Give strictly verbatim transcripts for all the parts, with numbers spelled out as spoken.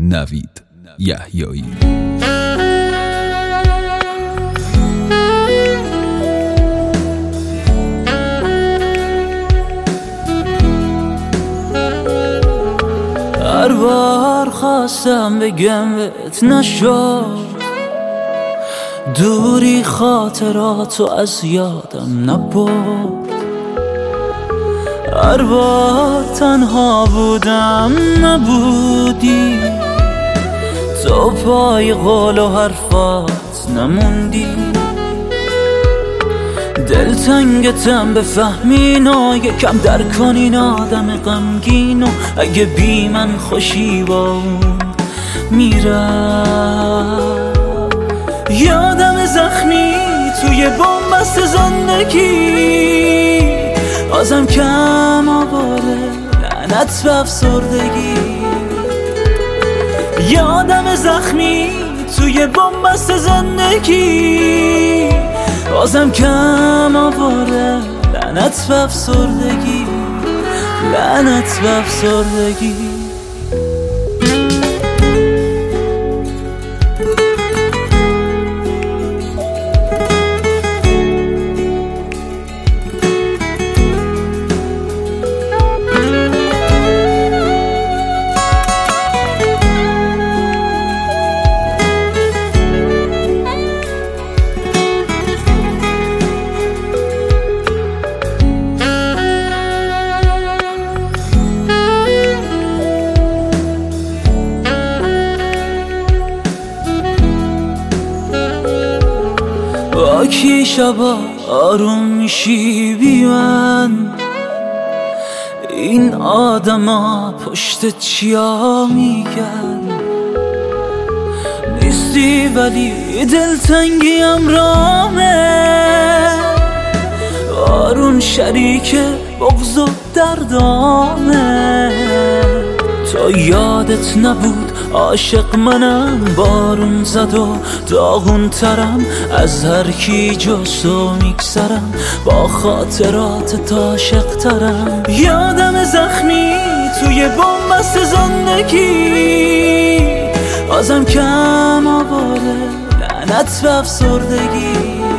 نوید یحیایی. هر بار خواستم بگم بهت نشد، دوری خاطراتو از یادم نبرد. هر بار تنها بودم نبودی، تو پای قول و حرفات نموندی. دلتنگتم بفهمین و یکم در کنین آدم غمگین، و اگه بی من خوشی با اون میرم. یادم زخمی توی بن‌بست زندگی، بازم کم آواره لعنت به افسردگی. یادم زخمی توی بن‌بست زندگی، بازم کم آواره لعنت به افسردگی، لعنت به افسردگی. با کی شبا آروم میشی بی من؟ این آدما پشت چیا میگن؟ نیستی ولی دلتنگیم رامه، آرون شریک بغض و دردامه. تو یادت نبود عاشق منم، بارون زد و داغون ترم از هر کی جز تو میگذرم، با خاطرات تا عاشق ترم. یادم زخمی توی بن‌بست زندگی، بازم کم آواره لعنت به افسردگی.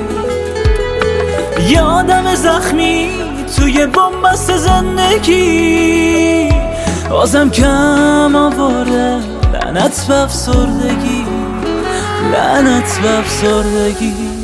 یادم زخمی توی بن‌بست زندگی، بازم کم آواره لعنت به افسردگی، لعنت به افسردگی.